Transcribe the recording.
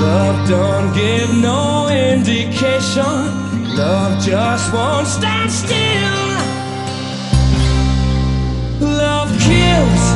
Love don't give no indication. Love just won't stand still. Love kills